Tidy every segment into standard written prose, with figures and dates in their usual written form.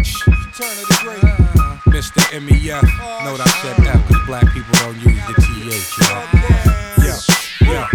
Turn of the great Mr. MEF. Note I said F because black people don't use the TH, y'all. Yeah.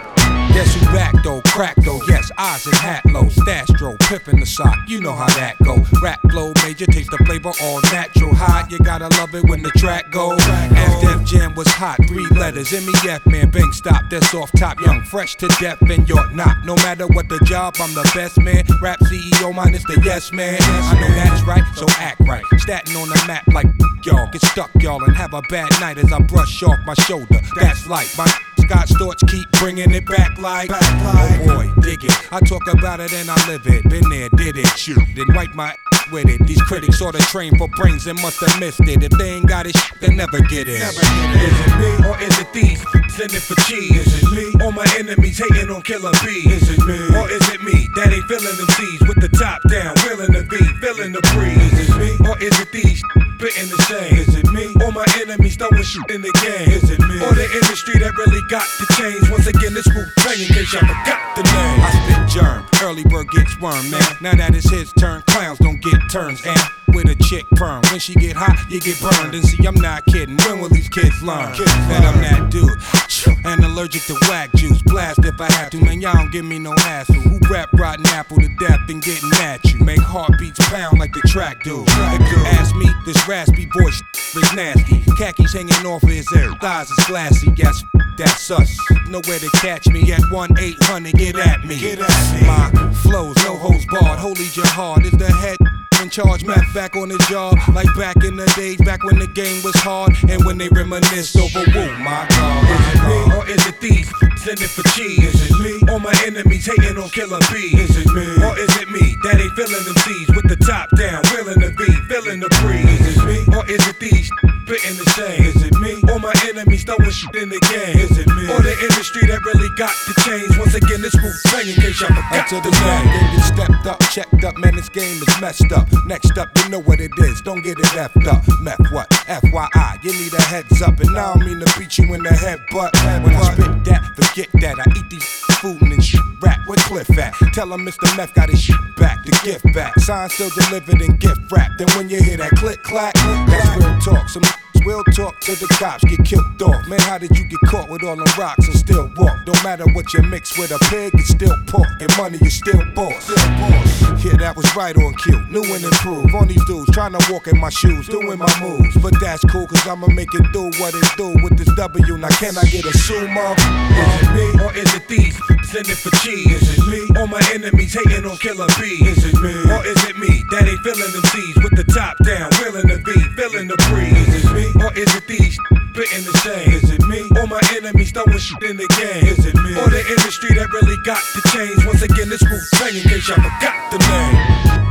Guess who back though, crack though, yes, eyes and hat low, stash dro, pip in the sock, you know how that go. Rap flow major, taste the flavor, all natural, hot, you gotta love it when the track go. As Def Jam was hot, 3 letters, MEF man, bang stop, that's off top, young, fresh to death, and you're not. No matter what the job, I'm the best man, rap CEO minus the yes man. I know that's right, so act right, statin' on the map like y'all, get stuck y'all and have a bad night as I brush off my shoulder, that's like my Scott's thoughts keep bringing it back like, oh boy, dig it. I talk about it and I live it. Been there, did it, shoot, then wipe my with it. These critics sorta trained for brains and must have missed it. If they ain't got it, they never get it. Is it me or is it these? Sending for cheese. Is it me? All my enemies hating on Killer B. Is it me? Or is it me that ain't feeling them C's with the top down, willing to be, feeling the breeze? Is it me or is it these? Spitting the same. Is it me? All my enemies throwing shit in the game. Is it me? Or the industry that really got to change? Once again, this Wu Tang in case y'all forgot the name. I spit germ, early bird gets worm, man. Now that it's his turn, clowns don't get turns. And with a chick perm, when she get hot, you get burned. And see, I'm not kidding. When will these kids learn that I'm that dude? And allergic to whack juice, blast if I have to. Man, y'all don't give me no hassle. Who rap rotten apple to death and getting at you? Make heartbeats pound like the track do. If you ask me, this raspy voice is nasty. Khakis hanging off of his hair, thighs is glassy. Yes, that's us. Nowhere to catch me at 1-800, get at me. My flows, no hoes barred. Holy jihad is the head in charge, Matt back on his job, like back in the days, back when the game was hard, and when they reminisce over woo, my God. Is it me or is it these? Sending for cheese. Is it me? All my enemies hating on Killer B. Is it me? Or is it me that ain't feeling them C's with the top down, willing to be, feeling the breeze? Is it me or is it these? Spitting the same. Is it me? All my enemies throwing shit in the game. Is it me? Or the industry that really got to change? Once again, this Wu Tang in case y'all forgot the name. They get stepped up, checked up, man, this game is messed up. Next up, you know what it is, don't get it effed up. Meth what? FYI, you need a heads up. And I don't mean to beat you in the head, but when I spit that, forget that. I eat these food and shit rap. Where Cliff at? Tell him Mr. Meth got his shit back, the gift back. Sign still delivered in gift wrap. Then when you hear that click clack, that's real talk. Some will talk till the cops get killed off. Man, how did you get caught with all them rocks and still walk? Don't matter what you mix with a pig, it's still pork. And money is still boss. Yeah, that was right on cue. New and improved. On these dudes trying to walk in my shoes, doing my moves. But that's cool, cause I'ma make it do what it do with this W. Now can I get a sumo? Is it me or is it these? Sending for cheese. Is it me? All my enemies hating on Killer B. Is it me? Or is it me that ain't feeling them C's with the top down, willing to be, feeling the breeze? Is it me? Or is it these? Spitting the same. Is it me? All my enemies throwing shit in the game. Is it me? Or the industry that really got to change? Once again, this Wu Tang in case y'all forgot the name.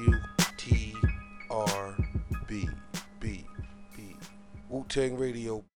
WTRB Wu Tang Radio.